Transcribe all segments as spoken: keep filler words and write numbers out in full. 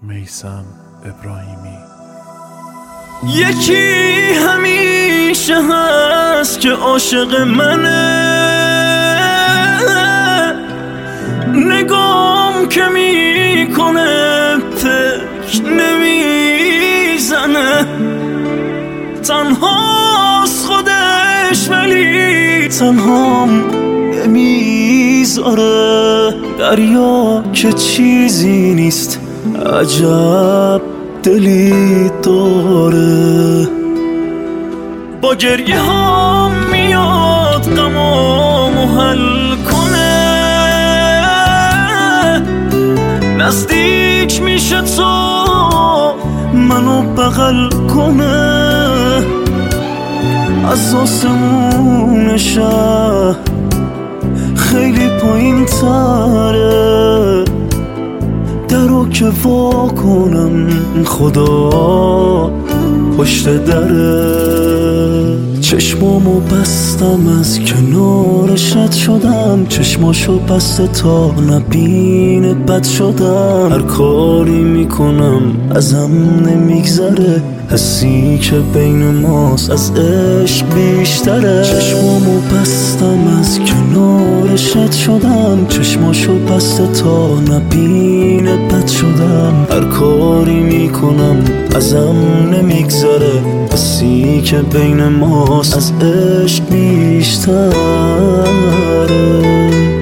میثم ابراهیمی. یکی همیشه هست که عاشق منه، نگام که میکنه فکر نمیزنه، تنهاست خودش ولی تنهام نمیذاره. دریا که چیزی نیست، عجب دلی داره. با گریه ها میاد غمامو حل کنه، نزدیک میشه تو منو بغل کنه. از آسمون شهر خیلی پایین تره، درو که وا کنم خدا پشت دره. چشمامو بستم از کنارش رد شدم، چشماشو بسته تا نبینه بد شدم. هر کاری میکنم ازم نمیگذره، حسی که بین ماست از عشق بیشتره. چشمامو بستم از کنارش رد شدم، چشماشو بسته تا نبینه بد شدم. هر کاری میکنم ازم نمیگذره، حسی که بین ماست از عشق بیشتره.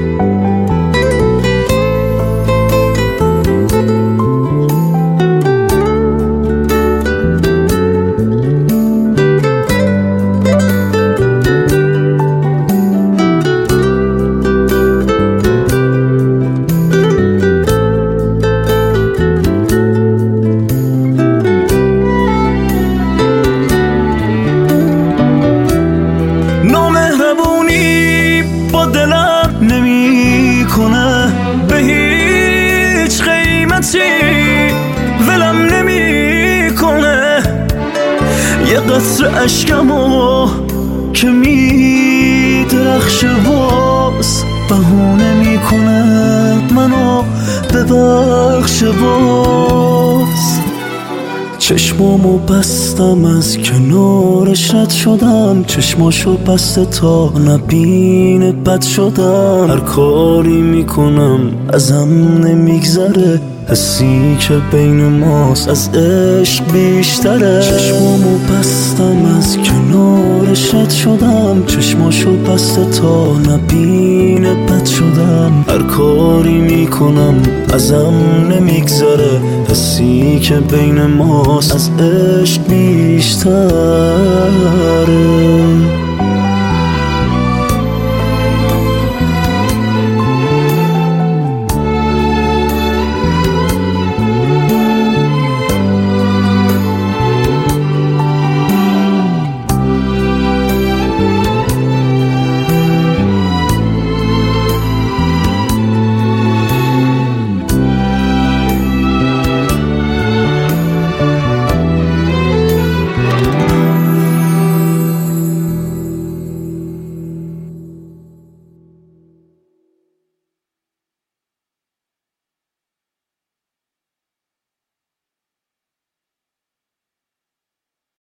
نامهربونی با دلم نمی کنه، به هیچ قیمتی ولم نمی کنه. یه قطره اشکمو که می درخشه باز بهونه می کنه منو ببخشه باز. چشمامو بستم از کنارش رد شدم، چشماشو بسته تا نبینه بد شدم. هر کاری میکنم ازم نمیگذره، حسی که بین ماست از عشق بیشتره. چشمامو بستم از کنارش رد شدم، چشماشو بسته تا نبینه بد شدم. هر کاری میکنم ازم نمیگذره، حسی که بین ماست از عشق بیشتره.